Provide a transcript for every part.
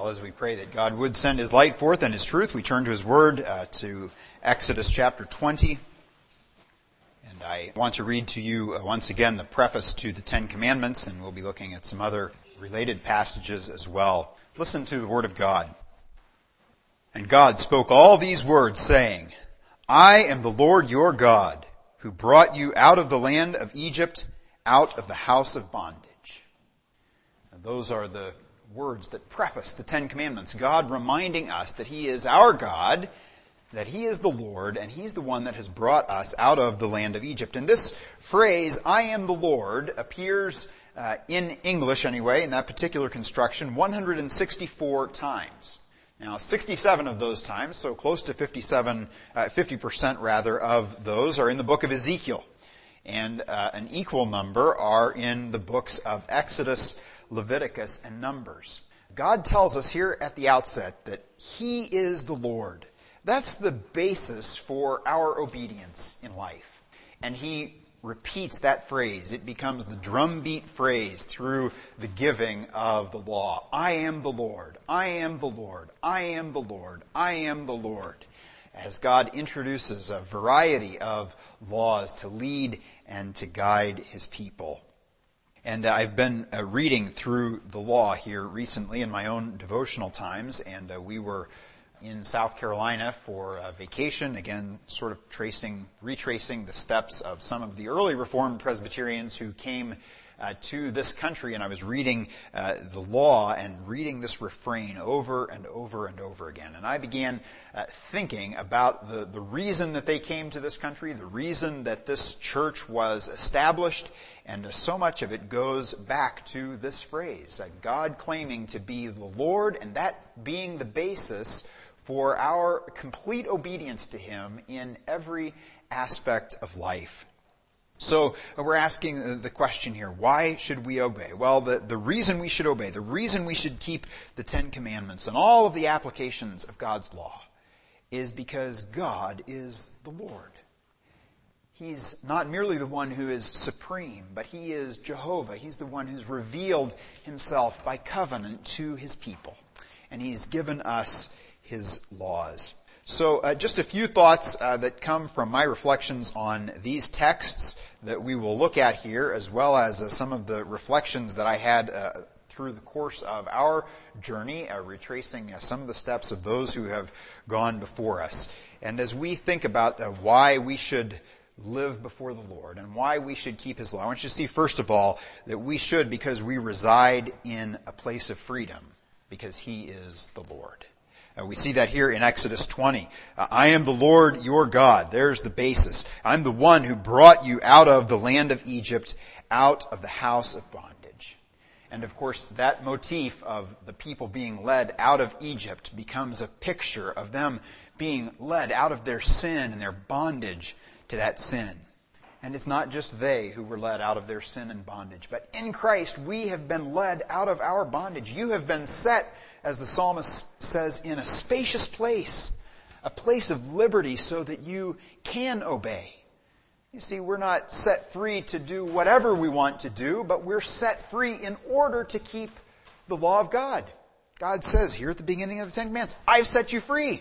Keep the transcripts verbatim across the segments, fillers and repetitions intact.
Well, as we pray that God would send His light forth and His truth, we turn to His Word, uh, to Exodus chapter twenty. And I want to read to you uh, once again the preface to the Ten Commandments, and we'll be looking at some other related passages as well. Listen to the Word of God. And God spoke all these words, saying, I am the Lord your God, who brought you out of the land of Egypt, out of the house of bondage. And those are the words that preface the Ten Commandments. God reminding us that He is our God, that He is the Lord, and He's the one that has brought us out of the land of Egypt. And this phrase, I am the Lord, appears uh, in English anyway, in that particular construction, one hundred sixty-four times. Now, sixty-seven of those times, so close to fifty-seven, uh, fifty percent rather, of those are in the book of Ezekiel. And uh, an equal number are in the books of Exodus, Leviticus, and Numbers. God tells us here at the outset that He is the Lord. That's the basis for our obedience in life. And He repeats that phrase. It becomes the drumbeat phrase through the giving of the law. I am the Lord. I am the Lord. I am the Lord. I am the Lord. As God introduces a variety of laws to lead and to guide His people. And uh, I've been uh, reading through the law here recently in my own devotional times, and uh, we were in South Carolina for a vacation, again, sort of tracing, retracing the steps of some of the early Reformed Presbyterians who came uh, to this country, and I was reading uh, the law and reading this refrain over and over and over again. And I began uh, thinking about the, the reason that they came to this country, the reason that this church was established, and uh, so much of it goes back to this phrase, uh, God claiming to be the Lord, and that being the basis for our complete obedience to Him in every aspect of life. So we're asking the question here, why should we obey? Well, the, the reason we should obey, the reason we should keep the Ten Commandments and all of the applications of God's law is because God is the Lord. He's not merely the one who is supreme, but He is Jehovah. He's the one who's revealed Himself by covenant to His people. And He's given us His laws. So uh, just a few thoughts uh, that come from my reflections on these texts that we will look at here, as well as uh, some of the reflections that I had uh, through the course of our journey, uh, retracing uh, some of the steps of those who have gone before us. And as we think about uh, why we should live before the Lord and why we should keep His law, I want you to see, first of all, that we should because we reside in a place of freedom, because He is the Lord. Uh, we see that here in Exodus twenty. Uh, I am the Lord your God. There's the basis. I'm the one who brought you out of the land of Egypt, out of the house of bondage. And of course, that motif of the people being led out of Egypt becomes a picture of them being led out of their sin and their bondage to that sin. And it's not just they who were led out of their sin and bondage, but in Christ we have been led out of our bondage. You have been set, as the psalmist says, in a spacious place, a place of liberty so that you can obey. You see, we're not set free to do whatever we want to do, but we're set free in order to keep the law of God. God says here at the beginning of the Ten Commandments, I've set you free.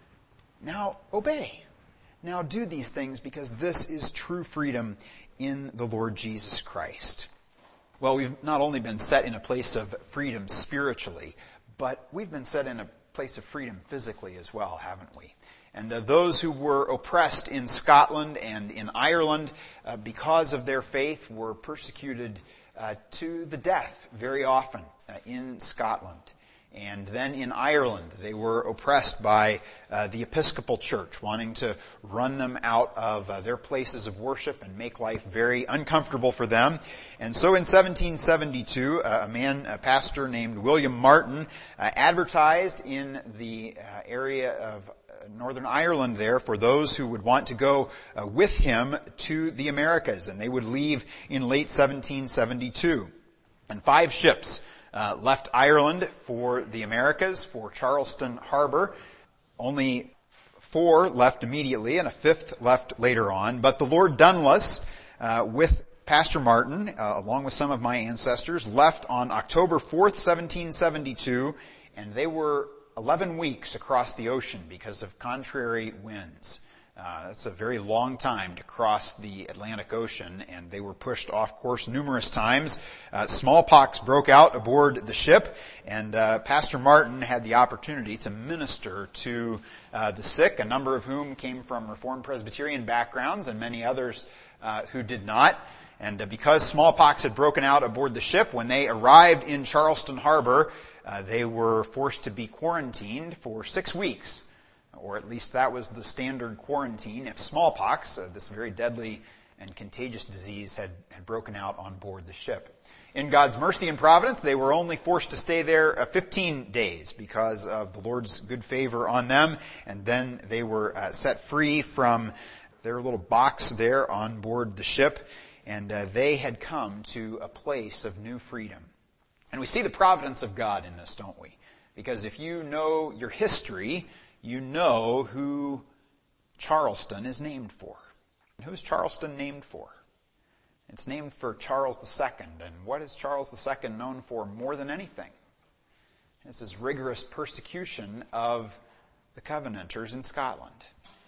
Now obey. Now do these things because this is true freedom in the Lord Jesus Christ. Well, we've not only been set in a place of freedom spiritually, but we've been set in a place of freedom physically as well, haven't we? And uh, those who were oppressed in Scotland and in Ireland uh, because of their faith were persecuted uh, to the death very often uh, in Scotland. And then in Ireland, they were oppressed by uh, the Episcopal Church, wanting to run them out of uh, their places of worship and make life very uncomfortable for them. And so in seventeen seventy-two, uh, a man, a pastor named William Martin, uh, advertised in the uh, area of Northern Ireland there for those who would want to go uh, with him to the Americas. And they would leave in late seventeen seventy-two. And five ships Uh, left Ireland for the Americas, for Charleston Harbor. Only four left immediately, and a fifth left later on. But the Lord Dunluce, uh, with Pastor Martin, uh, along with some of my ancestors, left on October fourth, seventeen seventy-two, and they were eleven weeks across the ocean because of contrary winds. Uh, that's a very long time to cross the Atlantic Ocean, and they were pushed off course numerous times. Uh, smallpox broke out aboard the ship, and uh, Pastor Martin had the opportunity to minister to uh, the sick, a number of whom came from Reformed Presbyterian backgrounds, and many others uh, who did not. And uh, because smallpox had broken out aboard the ship, when they arrived in Charleston Harbor, uh, they were forced to be quarantined for six weeks. Or at least that was the standard quarantine if smallpox, uh, this very deadly and contagious disease, had, had broken out on board the ship. In God's mercy and providence, they were only forced to stay there uh, fifteen days because of the Lord's good favor on them, and then they were uh, set free from their little box there on board the ship, and uh, they had come to a place of new freedom. And we see the providence of God in this, don't we? Because if you know your history, you know who Charleston is named for. And who is Charleston named for? It's named for Charles the Second. And what is Charles the Second known for more than anything? It's his rigorous persecution of the Covenanters in Scotland.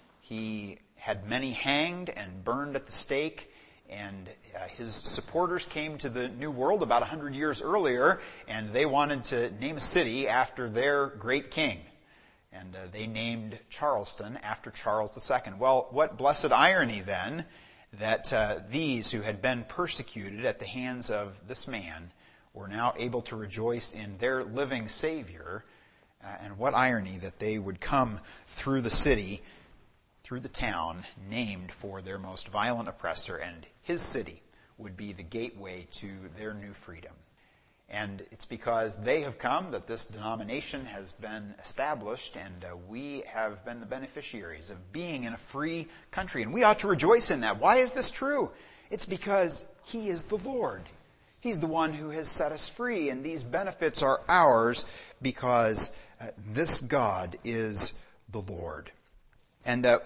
He had many hanged and burned at the stake, and uh, his supporters came to the New World about one hundred years earlier, and they wanted to name a city after their great king. And uh, they named Charleston after Charles the Second. Well, what blessed irony then that uh, these who had been persecuted at the hands of this man were now able to rejoice in their living Savior. Uh, and what irony that they would come through the city, through the town, named for their most violent oppressor, and his city would be the gateway to their new freedom. And it's because they have come that this denomination has been established, and uh, we have been the beneficiaries of being in a free country. And we ought to rejoice in that. Why is this true? It's because He is the Lord. He's the one who has set us free, and these benefits are ours because uh, this God is the Lord. And uh,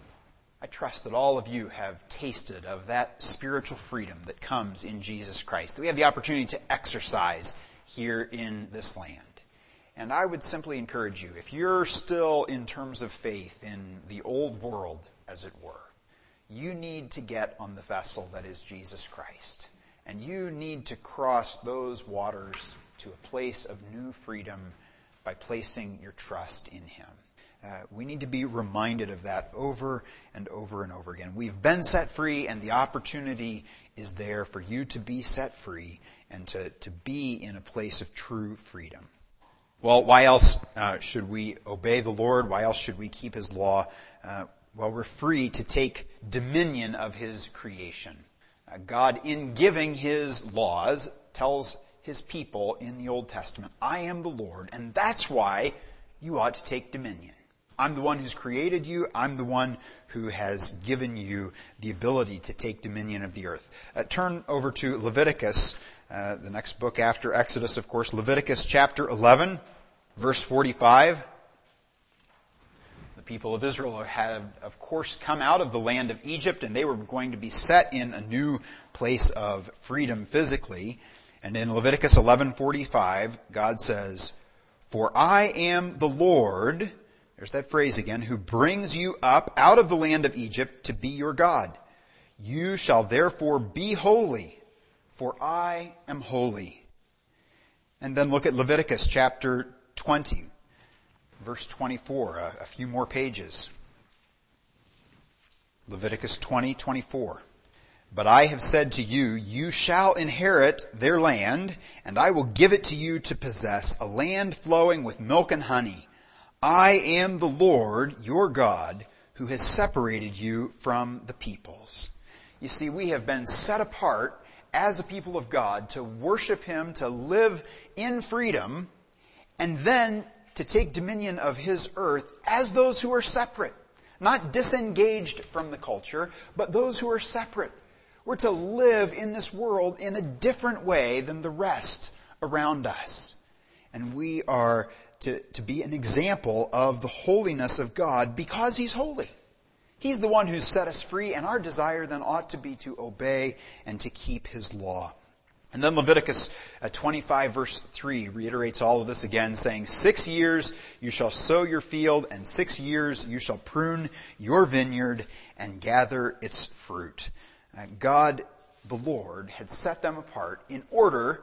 I trust that all of you have tasted of that spiritual freedom that comes in Jesus Christ, that we have the opportunity to exercise here in this land. And I would simply encourage you, if you're still in terms of faith in the old world, as it were, you need to get on the vessel that is Jesus Christ. And you need to cross those waters to a place of new freedom by placing your trust in Him. Uh, we need to be reminded of that over and over and over again. We've been set free, and the opportunity is there for you to be set free and to, to be in a place of true freedom. Well, why else uh, should we obey the Lord? Why else should we keep His law? Uh, well, we're free to take dominion of His creation. Uh, God, in giving His laws, tells His people in the Old Testament, I am the Lord, and that's why you ought to take dominion. I'm the one who's created you. I'm the one who has given you the ability to take dominion of the earth. Uh, turn over to Leviticus, uh, the next book after Exodus, of course. Leviticus chapter eleven, verse forty-five. The people of Israel had, of course, come out of the land of Egypt, and they were going to be set in a new place of freedom physically. And in Leviticus eleven forty-five, God says, "For I am the Lord," there's that phrase again, "who brings you up out of the land of Egypt to be your God. You shall therefore be holy, for I am holy." And then look at Leviticus chapter twenty, verse twenty-four, a, a few more pages. Leviticus twenty, twenty-four. "But I have said to you, you shall inherit their land, and I will give it to you to possess, a land flowing with milk and honey. I am the Lord, your God, who has separated you from the peoples." You see, we have been set apart as a people of God to worship Him, to live in freedom, and then to take dominion of His earth as those who are separate. Not disengaged from the culture, but those who are separate. We're to live in this world in a different way than the rest around us. And we are to, to be an example of the holiness of God because He's holy. He's the one who's set us free, and our desire then ought to be to obey and to keep His law. And then Leviticus twenty-five verse three reiterates all of this again, saying, Six years you shall sow your field, and six years you shall prune your vineyard and gather its fruit. Uh, God, the Lord, had set them apart in order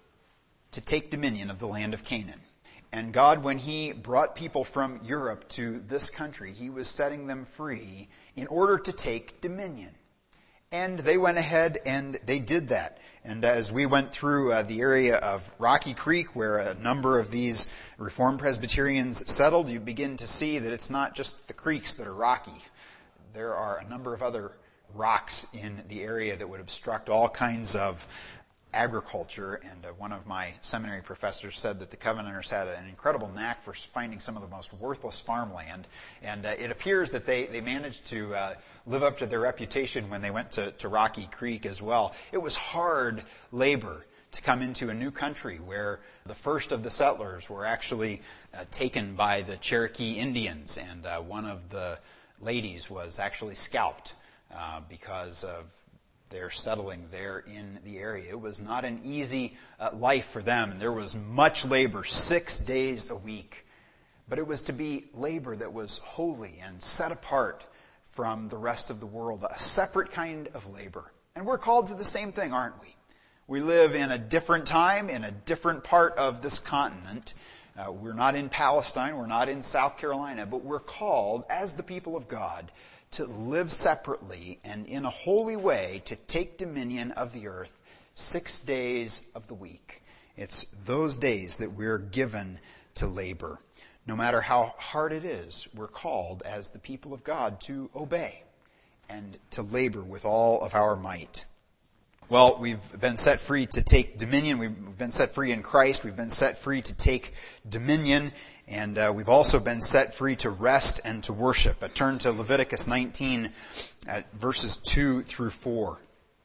to take dominion of the land of Canaan. And God, when He brought people from Europe to this country, He was setting them free in order to take dominion. And they went ahead and they did that. And as we went through uh, the area of Rocky Creek, where a number of these Reformed Presbyterians settled, you begin to see that it's not just the creeks that are rocky. There are a number of other rocks in the area that would obstruct all kinds of agriculture. And uh, one of my seminary professors said that the Covenanters had an incredible knack for finding some of the most worthless farmland. And uh, it appears that they, they managed to uh, live up to their reputation when they went to, to Rocky Creek as well. It was hard labor to come into a new country where the first of the settlers were actually uh, taken by the Cherokee Indians. And uh, one of the ladies was actually scalped uh, because of their settling there in the area. It was not an easy uh, life for them, and there was much labor, six days a week. But it was to be labor that was holy and set apart from the rest of the world, a separate kind of labor. And we're called to the same thing, aren't we? We live in a different time, in a different part of this continent. Uh, we're not in Palestine, we're not in South Carolina, but we're called, as the people of God, to live separately and in a holy way to take dominion of the earth six days of the week. It's those days that we're given to labor. No matter how hard it is, we're called as the people of God to obey and to labor with all of our might. Well, we've been set free to take dominion. We've been set free in Christ. We've been set free to take dominion. And uh, we've also been set free to rest and to worship. I turn to Leviticus nineteen, at verses two through four.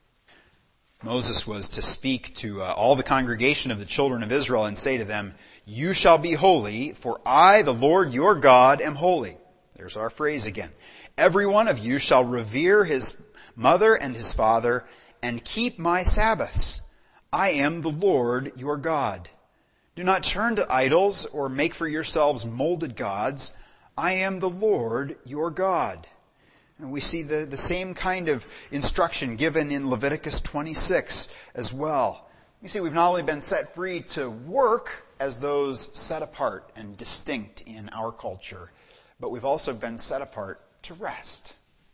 Moses was to speak to uh, all the congregation of the children of Israel and say to them, You shall be holy, for I, the Lord your God, am holy. There's our phrase again. Every one of you shall revere his mother and his father, and keep my Sabbaths. I am the Lord your God. Do not turn to idols or make for yourselves molded gods. I am the Lord your God. And we see the, the same kind of instruction given in Leviticus twenty-six as well. You see, we've not only been set free to work as those set apart and distinct in our culture, but we've also been set apart to rest.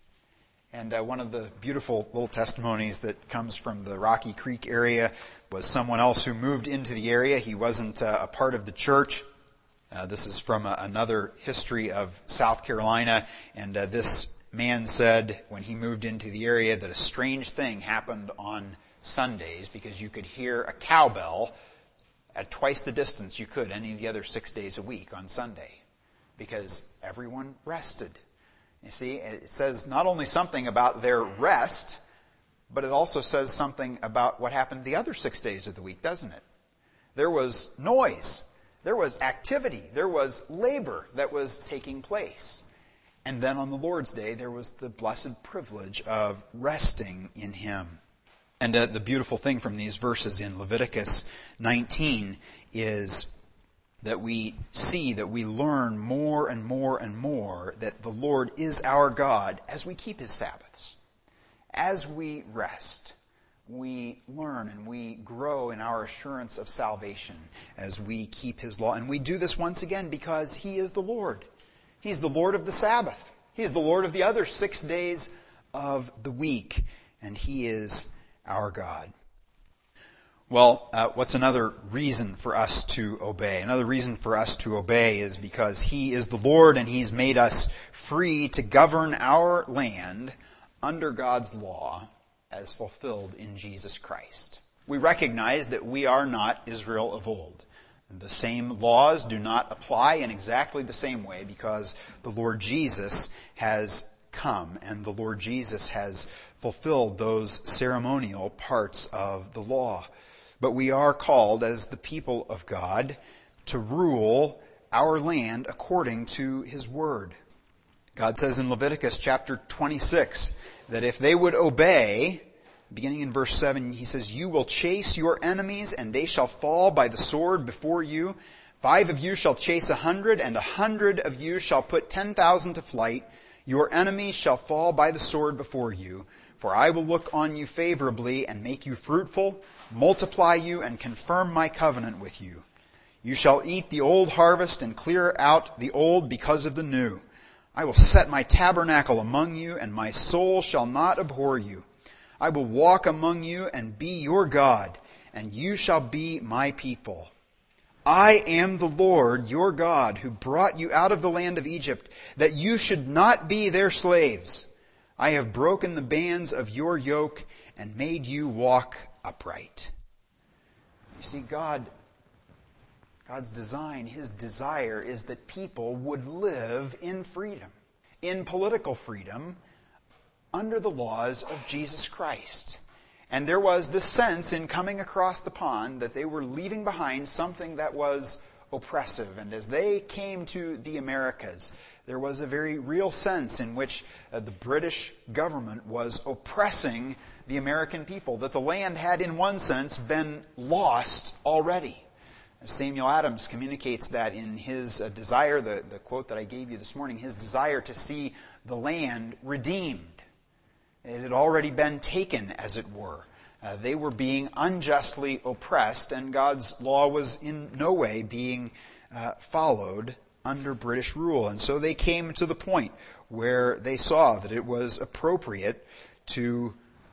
And uh, one of the beautiful little testimonies that comes from the Rocky Creek area was someone else who moved into the area. He wasn't uh, a part of the church. Uh, this is from a, another history of South Carolina. And uh, this man said when he moved into the area that a strange thing happened on Sundays because you could hear a cowbell at twice the distance you could any of the other six days a week on Sunday because everyone rested. You see, it says not only something about their rest, but it also says something about what happened the other six days of the week, doesn't it? There was noise. There was activity. There was labor that was taking place. And then on the Lord's Day, there was the blessed privilege of resting in Him. And uh, the beautiful thing from these verses in Leviticus nineteen is that we see, that we learn more and more and more that the Lord is our God as we keep His Sabbaths. As we rest, we learn and we grow in our assurance of salvation as we keep His law. And we do this once again because He is the Lord. He's the Lord of the Sabbath. He's the Lord of the other six days of the week. And He is our God. Well, uh, what's another reason for us to obey? Another reason for us to obey is because He is the Lord and He's made us free to govern our land under God's law as fulfilled in Jesus Christ. We recognize that we are not Israel of old. The same laws do not apply in exactly the same way because the Lord Jesus has come and the Lord Jesus has fulfilled those ceremonial parts of the law. But we are called as the people of God to rule our land according to His word. God says in Leviticus chapter twenty-six that if they would obey, beginning in verse seven, he says, "You will chase your enemies, and they shall fall by the sword before you. Five of you shall chase a hundred, and a hundred of you shall put ten thousand to flight. Your enemies shall fall by the sword before you. For I will look on you favorably and make you fruitful, multiply you, and confirm my covenant with you. You shall eat the old harvest and clear out the old because of the new. I will set my tabernacle among you, and my soul shall not abhor you. I will walk among you and be your God, and you shall be my people. I am the Lord your God, who brought you out of the land of Egypt, that you should not be their slaves. I have broken the bands of your yoke and made you walk upright." You see, God, God's design, His desire is that people would live in freedom, in political freedom, under the laws of Jesus Christ. And there was this sense in coming across the pond that they were leaving behind something that was oppressive. And as they came to the Americas, there was a very real sense in which uh, the British government was oppressing the American people, that the land had, in one sense, been lost already. Samuel Adams communicates that in his uh, desire, the, the quote that I gave you this morning, his desire to see the land redeemed. It had already been taken, as it were. Uh, they were being unjustly oppressed, and God's law was in no way being uh, followed under British rule. And so they came to the point where they saw that it was appropriate to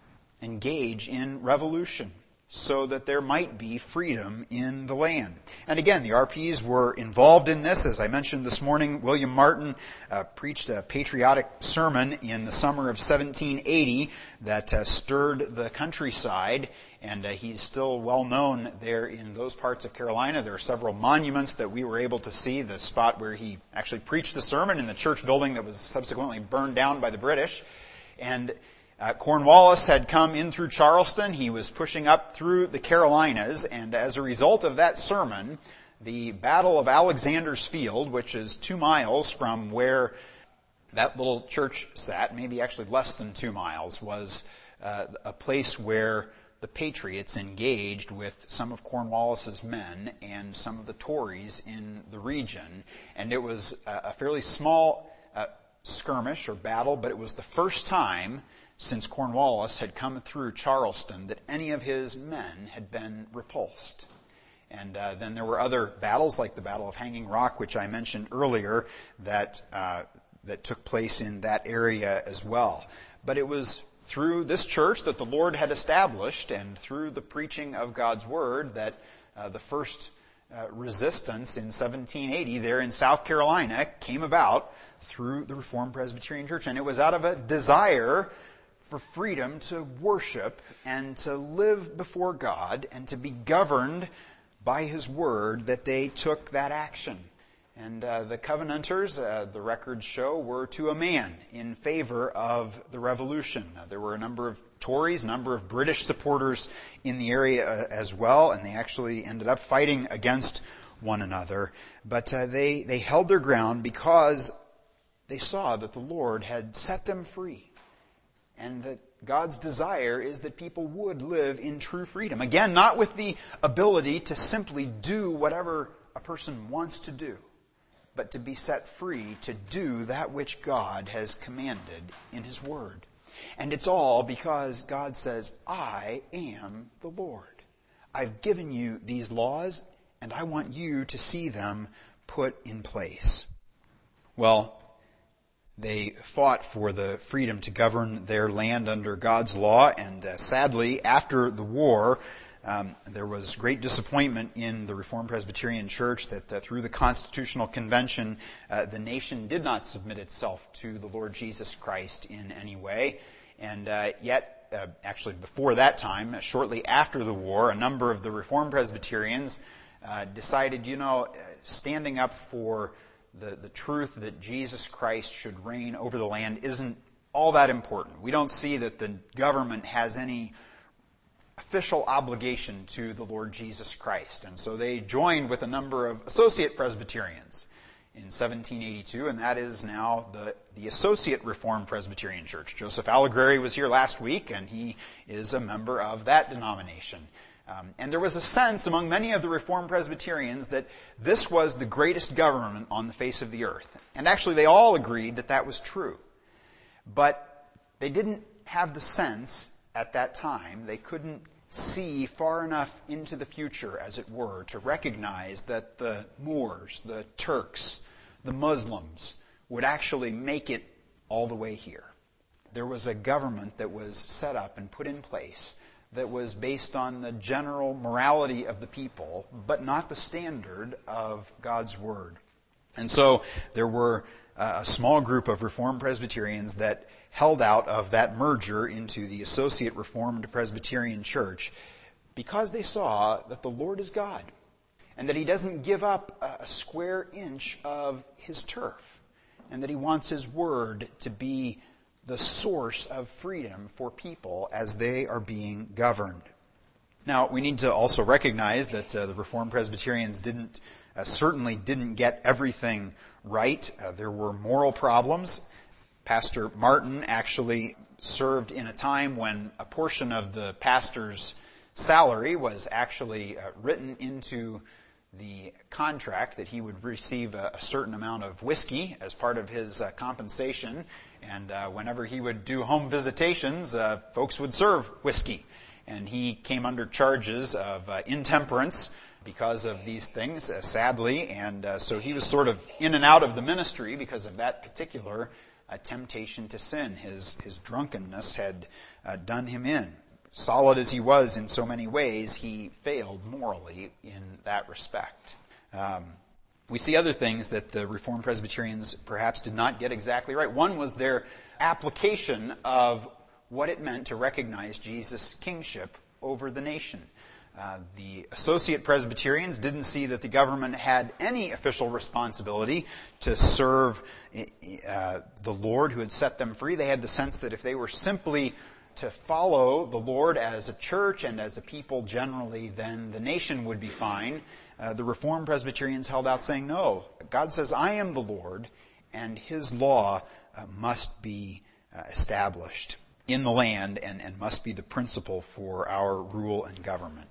engage in revolution, so that there might be freedom in the land. And again, the R Ps were involved in this. As I mentioned this morning, William Martin uh, preached a patriotic sermon in the summer of seventeen eighty that uh, stirred the countryside, and uh, he's still well known there in those parts of Carolina. There are several monuments that we were able to see. The spot where he actually preached the sermon in the church building that was subsequently burned down by the British. And Uh, Cornwallis had come in through Charleston. He was pushing up through the Carolinas, and as a result of that sermon, the Battle of Alexander's Field, which is two miles from where that little church sat, maybe actually less than two miles, was uh, a place where the Patriots engaged with some of Cornwallis's men and some of the Tories in the region. And it was a, a fairly small uh, skirmish or battle, but it was the first time since Cornwallis had come through Charleston that any of his men had been repulsed. And uh, then there were other battles, like the Battle of Hanging Rock, which I mentioned earlier, that uh, that took place in that area as well. But it was through this church that the Lord had established, and through the preaching of God's Word, that uh, the first uh, resistance in seventeen eighty there in South Carolina came about through the Reformed Presbyterian Church. And it was out of a desire for freedom to worship and to live before God and to be governed by His Word that they took that action. And uh, the Covenanters, uh, the records show, were to a man in favor of the revolution. Uh, there were a number of Tories, a number of British supporters in the area uh, as well, and they actually ended up fighting against one another. But uh, they, they held their ground because they saw that the Lord had set them free, and that God's desire is that people would live in true freedom. Again, not with the ability to simply do whatever a person wants to do, but to be set free to do that which God has commanded in His Word. And it's all because God says, I am the Lord. I've given you these laws, and I want you to see them put in place. Well, they fought for the freedom to govern their land under God's law, and uh, sadly, after the war, um, there was great disappointment in the Reformed Presbyterian Church that uh, through the Constitutional Convention, uh, the nation did not submit itself to the Lord Jesus Christ in any way. And uh, yet, uh, actually before that time, shortly after the war, a number of the Reformed Presbyterians uh, decided, you know, standing up for The, the truth that Jesus Christ should reign over the land isn't all that important. We don't see that the government has any official obligation to the Lord Jesus Christ. And so they joined with a number of associate Presbyterians in seventeen eighty-two, and that is now the, the Associate Reformed Presbyterian Church. Joseph Allegreri was here last week, and he is a member of that denomination. Um, and there was a sense among many of the Reformed Presbyterians that this was the greatest government on the face of the earth. And actually, they all agreed that that was true. But they didn't have the sense at that time, they couldn't see far enough into the future, as it were, to recognize that the Moors, the Turks, the Muslims would actually make it all the way here. There was a government that was set up and put in place that was based on the general morality of the people, but not the standard of God's Word. And so there were a small group of Reformed Presbyterians that held out of that merger into the Associate Reformed Presbyterian Church because they saw that the Lord is God and that He doesn't give up a square inch of His turf and that He wants His Word to be the source of freedom for people as they are being governed. Now, we need to also recognize that uh, the Reformed Presbyterians didn't uh, certainly didn't get everything right. Uh, there were moral problems. Pastor Martin actually served in a time when a portion of the pastor's salary was actually uh, written into the contract that he would receive a, a certain amount of whiskey as part of his uh, compensation. And uh, whenever he would do home visitations, uh, folks would serve whiskey. And he came under charges of uh, intemperance because of these things, uh, sadly. And uh, so he was sort of in and out of the ministry because of that particular uh, temptation to sin. His, his drunkenness had uh, done him in. Solid as he was in so many ways, he failed morally in that respect. Um, we see other things that the Reformed Presbyterians perhaps did not get exactly right. One was their application of what it meant to recognize Jesus' kingship over the nation. Uh, the Associate Presbyterians didn't see that the government had any official responsibility to serve uh, the Lord who had set them free. They had the sense that if they were simply to follow the Lord as a church and as a people generally, then the nation would be fine. Uh, the Reformed Presbyterians held out saying, no, God says, I am the Lord, and His law uh, must be uh, established in the land and, and must be the principle for our rule and government.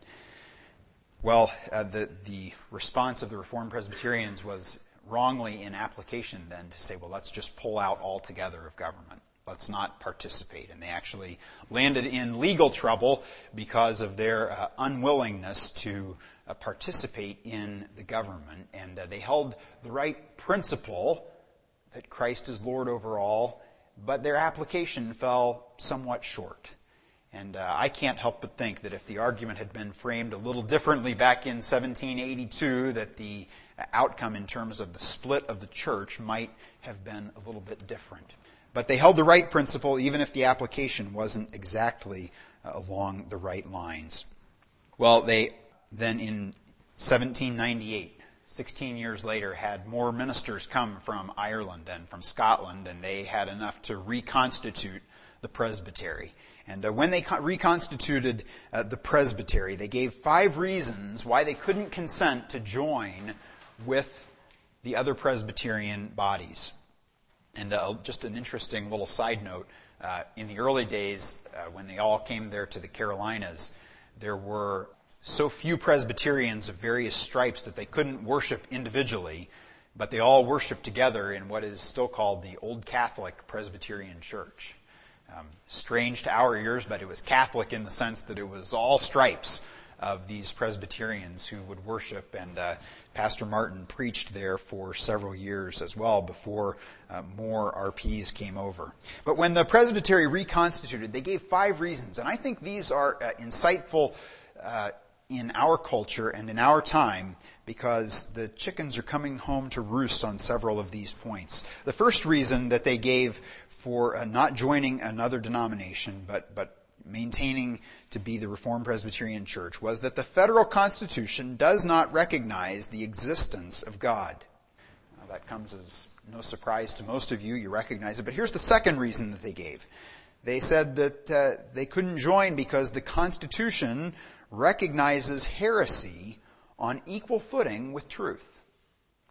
Well, uh, the, the response of the Reformed Presbyterians was wrongly in application then to say, well, let's just pull out altogether of government. Let's not participate. And they actually landed in legal trouble because of their uh, unwillingness to uh, participate in the government. And uh, they held the right principle that Christ is Lord over all, but their application fell somewhat short. And uh, I can't help but think that if the argument had been framed a little differently back in seventeen eighty-two, that the outcome in terms of the split of the church might have been a little bit different. But they held the right principle, even if the application wasn't exactly uh, along the right lines. Well, they then in seventeen ninety-eight, sixteen years later, had more ministers come from Ireland and from Scotland, and they had enough to reconstitute the presbytery. And uh, when they co- reconstituted uh, the presbytery, they gave five reasons why they couldn't consent to join with the other Presbyterian bodies. And uh, just an interesting little side note, uh, in the early days, uh, when they all came there to the Carolinas, there were so few Presbyterians of various stripes that they couldn't worship individually, but they all worshiped together in what is still called the Old Catholic Presbyterian Church. Um, strange to our ears, but it was Catholic in the sense that it was all stripes of these Presbyterians who would worship, and uh, Pastor Martin preached there for several years as well before uh, more R Ps came over. But when the presbytery reconstituted, they gave five reasons, and I think these are uh, insightful uh, in our culture and in our time because the chickens are coming home to roost on several of these points. The first reason that they gave for uh, not joining another denomination, but but maintaining to be the Reformed Presbyterian Church, was that the federal Constitution does not recognize the existence of God. Now, that comes as no surprise to most of you. You recognize it. But here's the second reason that they gave. They said that uh, they couldn't join because the Constitution recognizes heresy on equal footing with truth.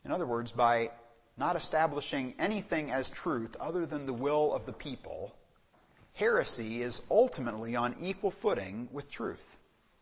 In other words, by not establishing anything as truth other than the will of the people, heresy is ultimately on equal footing with truth.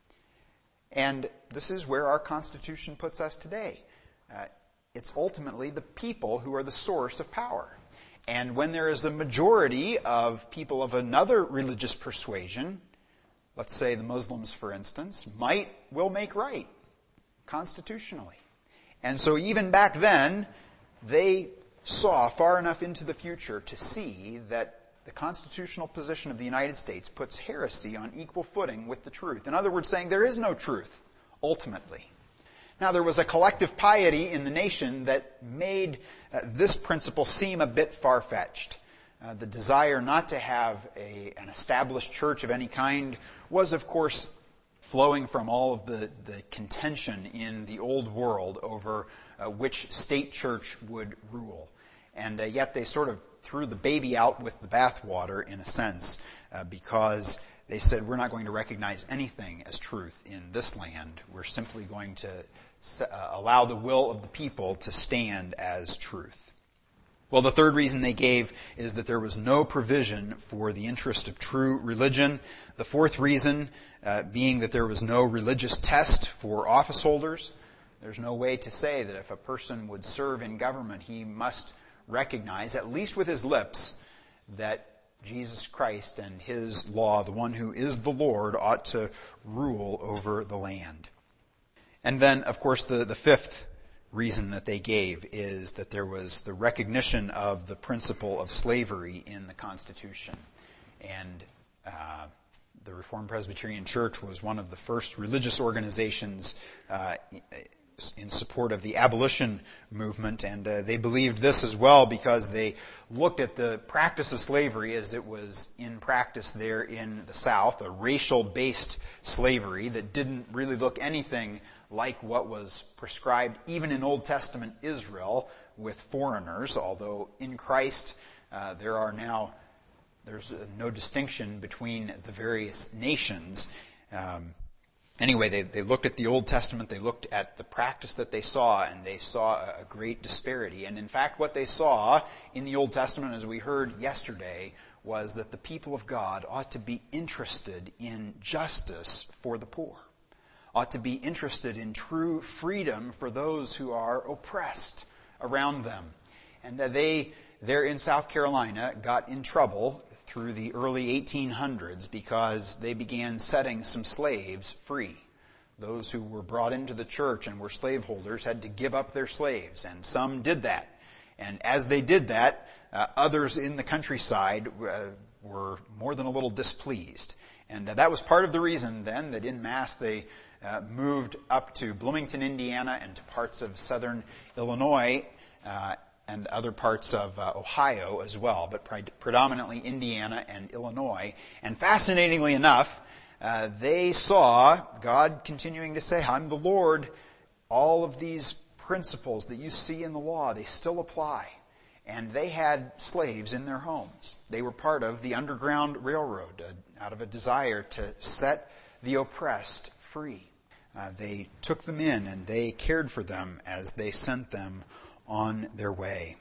And this is where our Constitution puts us today. Uh, it's ultimately the people who are the source of power. And when there is a majority of people of another religious persuasion, let's say the Muslims, for instance, might will make right constitutionally. And so even back then, they saw far enough into the future to see that the constitutional position of the United States puts heresy on equal footing with the truth. In other words, saying there is no truth, ultimately. Now, there was a collective piety in the nation that made uh, this principle seem a bit far-fetched. Uh, the desire not to have a, an established church of any kind was, of course, flowing from all of the, the contention in the old world over uh, which state church would rule. And uh, yet they sort of threw the baby out with the bathwater, in a sense, uh, because they said, we're not going to recognize anything as truth in this land. We're simply going to uh, allow the will of the people to stand as truth. Well, the third reason they gave is that there was no provision for the interest of true religion. The fourth reason uh, being that there was no religious test for office holders. There's no way to say that if a person would serve in government, he must recognize, at least with his lips, that Jesus Christ and his law, the one who is the Lord, ought to rule over the land. And then, of course, the, the fifth reason that they gave is that there was the recognition of the principle of slavery in the Constitution. And uh, the Reformed Presbyterian Church was one of the first religious organizations uh, in support of the abolition movement, and uh, they believed this as well because they looked at the practice of slavery as it was in practice there in the South, a racial-based slavery that didn't really look anything like what was prescribed even in Old Testament Israel with foreigners, although in Christ uh, there are now, there's uh, no distinction between the various nations. Um, Anyway, they, they looked at the Old Testament, they looked at the practice that they saw, and they saw a great disparity. And in fact, what they saw in the Old Testament, as we heard yesterday, was that the people of God ought to be interested in justice for the poor, ought to be interested in true freedom for those who are oppressed around them. And that they, there in South Carolina, got in trouble through the early eighteen hundreds because they began setting some slaves free. Those who were brought into the church and were slaveholders had to give up their slaves, and some did that. And as they did that, uh, others in the countryside uh, were more than a little displeased. And uh, that was part of the reason then that in mass they uh, moved up to Bloomington, Indiana, and to parts of southern Illinois, uh, and other parts of uh, Ohio as well, but pre- predominantly Indiana and Illinois. And fascinatingly enough, uh, they saw God continuing to say, I'm the Lord. All of these principles that you see in the law, they still apply. And they had slaves in their homes. They were part of the Underground Railroad, uh, out of a desire to set the oppressed free. Uh, they took them in and they cared for them as they sent them on their way.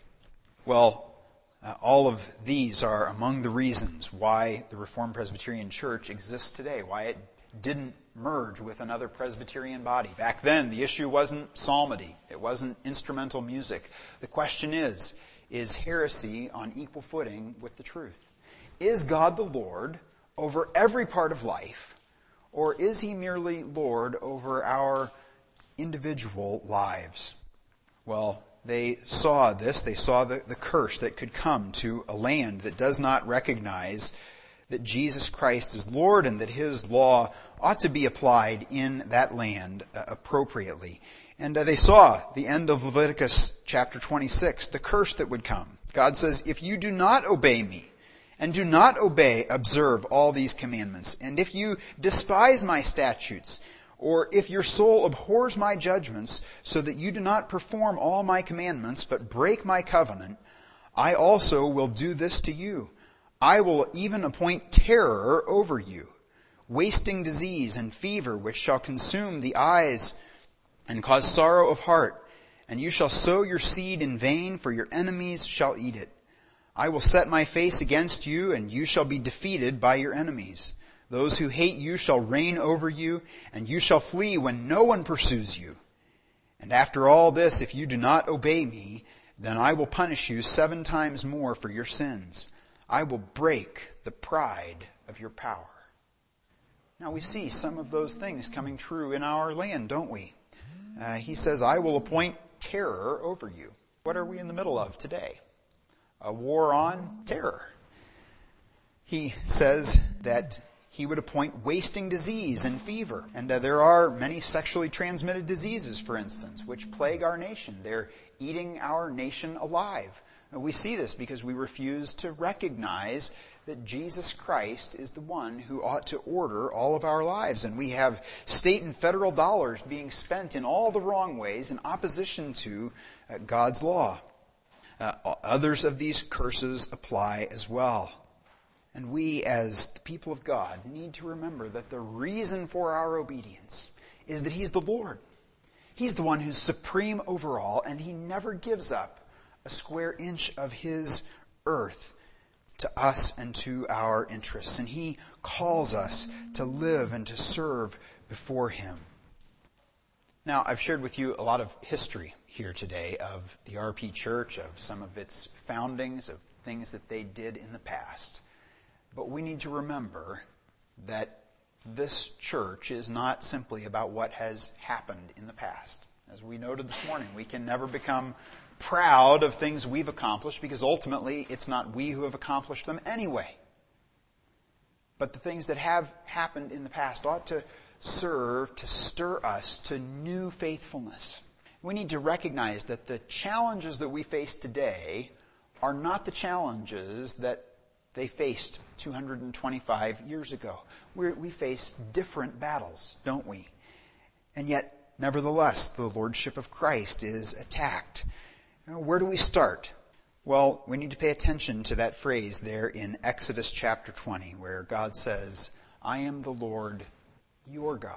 Well, uh, all of these are among the reasons why the Reformed Presbyterian Church exists today, why it didn't merge with another Presbyterian body. Back then, the issue wasn't psalmody. It wasn't instrumental music. The question is, is heresy on equal footing with the truth? Is God the Lord over every part of life, or is he merely Lord over our individual lives? Well, they saw this. They saw the, the curse that could come to a land that does not recognize that Jesus Christ is Lord and that his law ought to be applied in that land uh, appropriately. And uh, they saw the end of Leviticus chapter twenty-six, the curse that would come. God says, if you do not obey me and do not obey, observe all these commandments, and if you despise my statutes, or if your soul abhors my judgments, so that you do not perform all my commandments, but break my covenant, I also will do this to you. I will even appoint terror over you, wasting disease and fever, which shall consume the eyes and cause sorrow of heart, And you shall sow your seed in vain, for your enemies shall eat it. I will set my face against you, and you shall be defeated by your enemies. Those who hate you shall reign over you, and you shall flee when no one pursues you. And after all this, if you do not obey me, then I will punish you seven times more for your sins. I will break the pride of your power. Now we see some of those things coming true in our land, don't we? Uh, he says, I will appoint terror over you. What are we in the middle of today? A war on terror. He says that he would appoint wasting disease and fever. And uh, there are many sexually transmitted diseases, for instance, which plague our nation. They're eating our nation alive. And we see this because we refuse to recognize that Jesus Christ is the one who ought to order all of our lives. And we have state and federal dollars being spent in all the wrong ways in opposition to uh, God's law. Uh, others of these curses apply as well. And we, as the people of God, need to remember that the reason for our obedience is that He's the Lord. He's the one who's supreme over all, and He never gives up a square inch of His earth to us and to our interests. And He calls us to live and to serve before Him. Now, I've shared with you a lot of history here today of the R P Church, of some of its foundings, of things that they did in the past. But we need to remember that this church is not simply about what has happened in the past. As we noted this morning, we can never become proud of things we've accomplished because ultimately it's not we who have accomplished them anyway. But the things that have happened in the past ought to serve to stir us to new faithfulness. We need to recognize that the challenges that we face today are not the challenges that they faced two hundred twenty-five years ago. We're, we face different battles, don't we? And yet, nevertheless, the Lordship of Christ is attacked. Now, where do we start? Well, we need to pay attention to that phrase there in Exodus chapter twenty, where God says, I am the Lord, your God.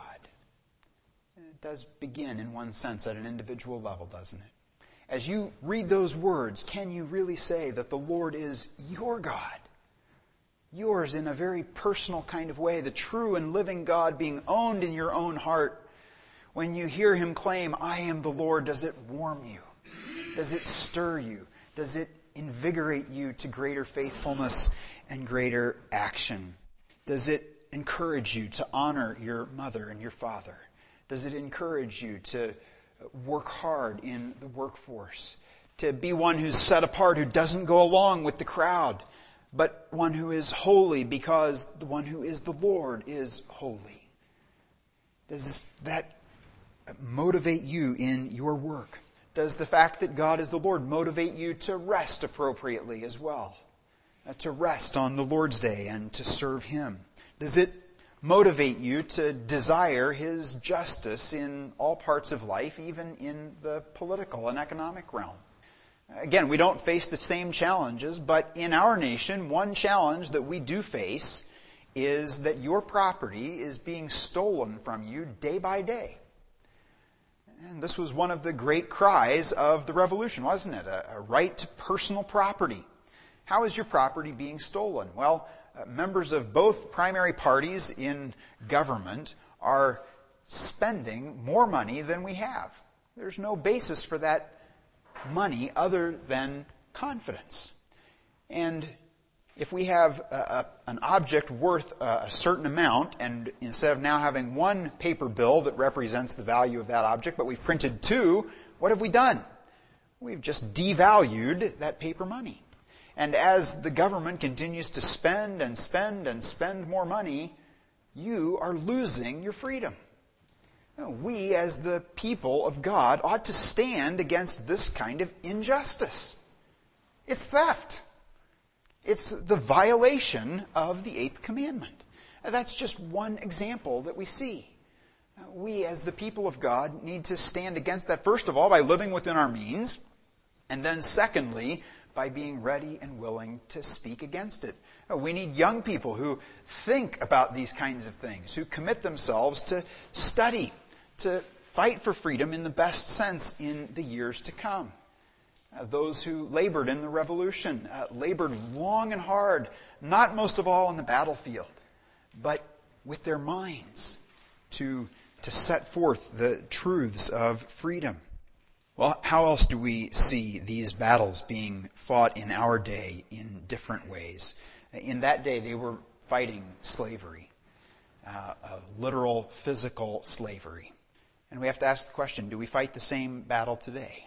It does begin in one sense at an individual level, doesn't it? As you read those words, can you really say that the Lord is your God? Yours in a very personal kind of way, the true and living God being owned in your own heart. When you hear Him claim, I am the Lord, does it warm you? Does it stir you? Does it invigorate you to greater faithfulness and greater action? Does it encourage you to honor your mother and your father? Does it encourage you to work hard in the workforce? To be one who's set apart, who doesn't go along with the crowd, but one who is holy because the one who is the Lord is holy? Does that motivate you in your work? Does the fact that God is the Lord motivate you to rest appropriately as well? Uh, to rest on the Lord's Day and to serve Him? Does it motivate you to desire His justice in all parts of life, even in the political and economic realm? Again, we don't face the same challenges, but in our nation, one challenge that we do face is that your property is being stolen from you day by day. And this was one of the great cries of the revolution, wasn't it? A, a right to personal property. How is your property being stolen? Well, uh, members of both primary parties in government are spending more money than we have. There's no basis for that money other than confidence. And if we have a, a, an object worth a, a certain amount, and instead of now having one paper bill that represents the value of that object, but we've printed two, what have we done? We've just devalued that paper money. And as the government continues to spend and spend and spend more money, you are losing your freedom. We, as the people of God, ought to stand against this kind of injustice. It's theft. It's the violation of the eighth commandment. That's just one example that we see. We, as the people of God, need to stand against that, first of all, by living within our means, and then secondly, by being ready and willing to speak against it. We need young people who think about these kinds of things, who commit themselves to study, to fight for freedom in the best sense in the years to come. Uh, those who labored in the revolution, uh, labored long and hard, not most of all on the battlefield, but with their minds to, to set forth the truths of freedom. Well, how else do we see these battles being fought in our day in different ways? In that day, they were fighting slavery, uh, a literal physical slavery. And we have to ask the question, do we fight the same battle today?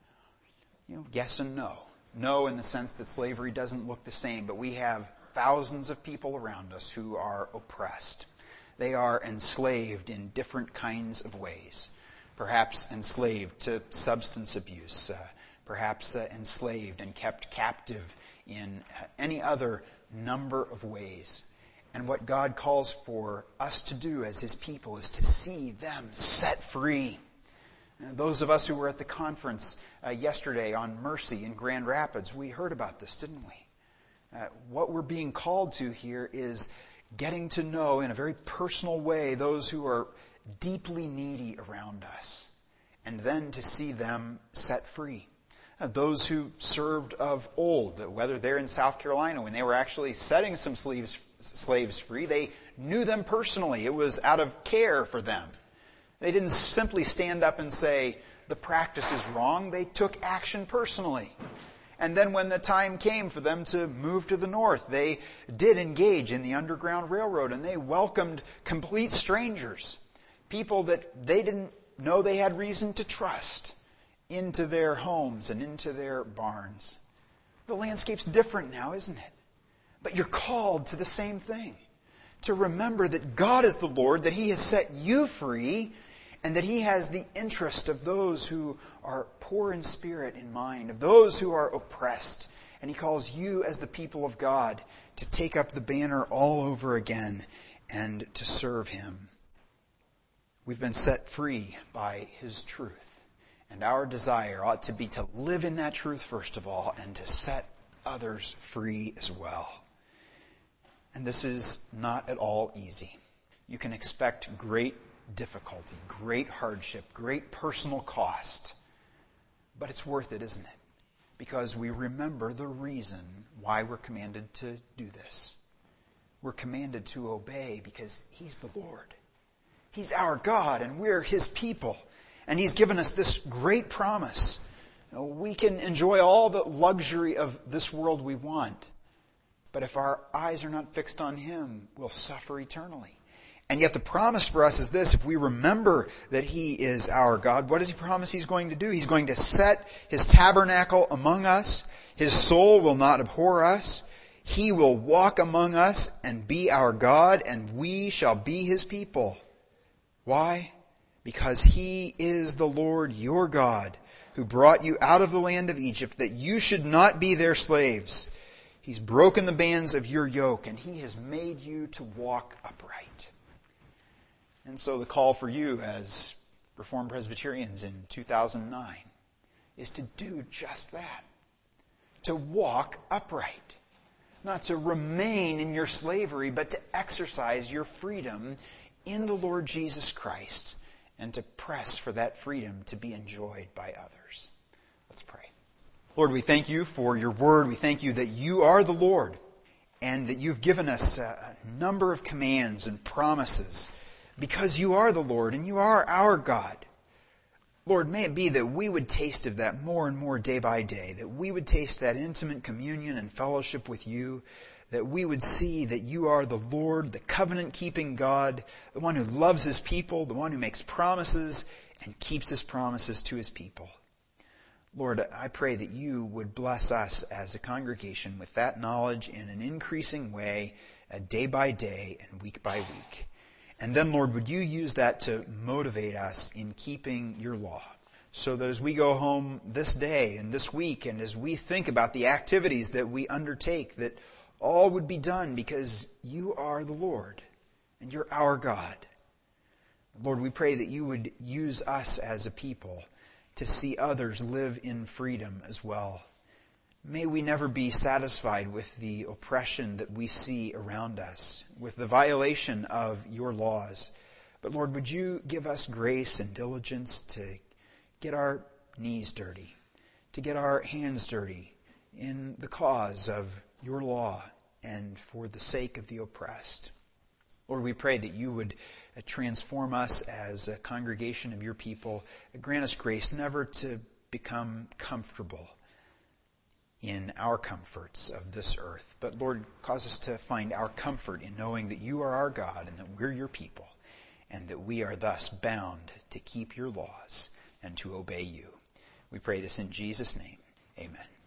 You know, yes and no. No in the sense that slavery doesn't look the same, but we have thousands of people around us who are oppressed. They are enslaved in different kinds of ways. Perhaps enslaved to substance abuse, uh, perhaps uh, enslaved and kept captive in uh, any other number of ways. And what God calls for us to do as His people is to see them set free. And those of us who were at the conference uh, yesterday on mercy in Grand Rapids, we heard about this, didn't we? Uh, what we're being called to here is getting to know in a very personal way those who are deeply needy around us, and then to see them set free. Uh, those who served of old, whether they're in South Carolina, when they were actually setting some slaves, slaves free, they knew them personally. It was out of care for them. They didn't simply stand up and say, the practice is wrong. They took action personally. And then when the time came for them to move to the north, they did engage in the Underground Railroad, and they welcomed complete strangers, people that they didn't know they had reason to trust, into their homes and into their barns. The landscape's different now, isn't it? But you're called to the same thing. To remember that God is the Lord, that He has set you free, and that He has the interest of those who are poor in spirit, in mind, of those who are oppressed. And He calls you as the people of God to take up the banner all over again and to serve Him. We've been set free by His truth. And our desire ought to be to live in that truth first of all and to set others free as well. And this is not at all easy. You can expect great difficulty, great hardship, great personal cost. But it's worth it, isn't it? Because we remember the reason why we're commanded to do this. We're commanded to obey because He's the Lord. He's our God, and we're His people. And He's given us this great promise. We can enjoy all the luxury of this world we want. But if our eyes are not fixed on Him, we'll suffer eternally. And yet the promise for us is this: if we remember that He is our God, what does He promise He's going to do? He's going to set His tabernacle among us. His soul will not abhor us. He will walk among us and be our God, and we shall be His people. Why? Because He is the Lord your God, who brought you out of the land of Egypt, that you should not be their slaves. He's broken the bands of your yoke, and He has made you to walk upright. And so the call for you as Reformed Presbyterians in two thousand nine is to do just that. To walk upright. Not to remain in your slavery, but to exercise your freedom in the Lord Jesus Christ, and to press for that freedom to be enjoyed by others. Let's pray. Lord, we thank You for Your word. We thank You that You are the Lord, and that You've given us a number of commands and promises because You are the Lord and You are our God. Lord, may it be that we would taste of that more and more day by day, that we would taste that intimate communion and fellowship with You, that we would see that You are the Lord, the covenant-keeping God, the one who loves His people, the one who makes promises and keeps His promises to His people. Lord, I pray that You would bless us as a congregation with that knowledge in an increasing way, uh, day by day and week by week. And then, Lord, would You use that to motivate us in keeping Your law, so that as we go home this day and this week, and as we think about the activities that we undertake, that all would be done because You are the Lord and You're our God. Lord, we pray that You would use us as a people to see others live in freedom as well. May we never be satisfied with the oppression that we see around us, with the violation of Your laws, But Lord, would you give us grace and diligence to get our knees dirty, to get our hands dirty in the cause of your law and for the sake of the oppressed. Lord, we pray that you would transform us as a congregation of your people. Grant us grace never to become comfortable in our comforts of this earth. But Lord, cause us to find our comfort in knowing that you are our God and that we're your people, and that we are thus bound to keep your laws and to obey you. We pray this in Jesus' name. Amen.